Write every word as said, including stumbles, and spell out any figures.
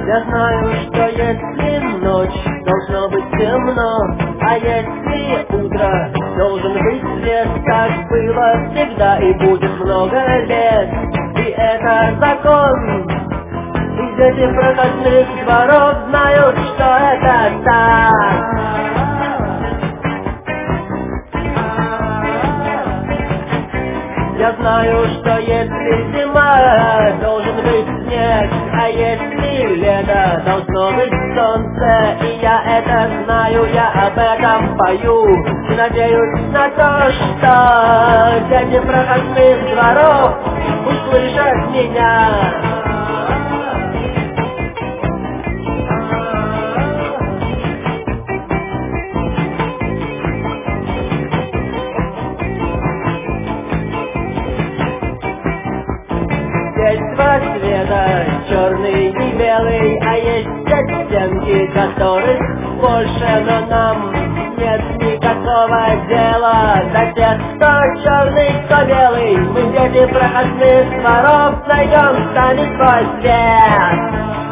Я знаю, что если ночь, должно быть темно, а если утро, должен быть свет. Так было всегда и будет много лет, и это закон. И дети проходных дворов знают, что это так. Я знаю, что если зима, должен быть снег, а если лето, должно быть солнце. И я это знаю, я об этом пою, и надеюсь на то, что дети проходных дворов услышат меня. Есть два цвета, черный и белый, а есть оттенки, которых больше, но нам нет никакого дела до тех, кто черный, кто белый. Мы дети проходных дворов, найдем с нами свой свет.